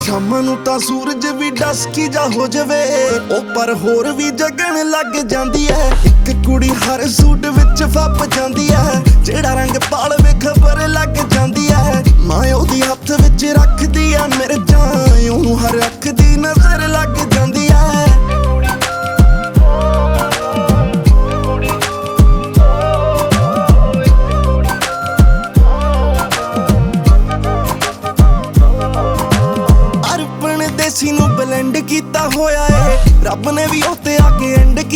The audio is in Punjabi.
ਸ਼ਾਮਾਂ ਨੂੰ ਤਾਂ ਸੂਰਜ ਵੀ ਡਸਕੀ ਜਾ ਹੋ ਜਾਵੇ, ਉਹ ਪਰ ਹੋਰ ਵੀ ਜਗਣ ਲੱਗ ਜਾਂਦੀ ਐ। ਇੱਕ ਕੁੜੀ ਹਰ ਸੂਟ ਵਿੱਚ ਫੱਪ ਜਾਂਦੀ ਐ, ਜਿਹੜਾ ਰੰਗ ਪਾਲਵੇ ਖਬਰ ਲੱਗ ਜਾਂਦੀ ਐ। ਮਾਂ ਉਹਦੀ ਹੱਥ ਵਿੱਚ ਰੱਖਦੀ ਐ ਮਿਰਚਾਂ, ਉਹਨੂੰ ਹਰ ਅੱਖ ਦੀ ਨਜ਼ਰ ਲੱਗ ਜਾਂਦੀ ਐ। ਦੇਸੀ ਨੂੰ ਬਲੈਂਡ ਕੀਤਾ ਹੋਇਆ ਏ, ਰੱਬ ਨੇ ਵੀ ਉੱਤੇ ਆ ਕੇ ਐਂਡ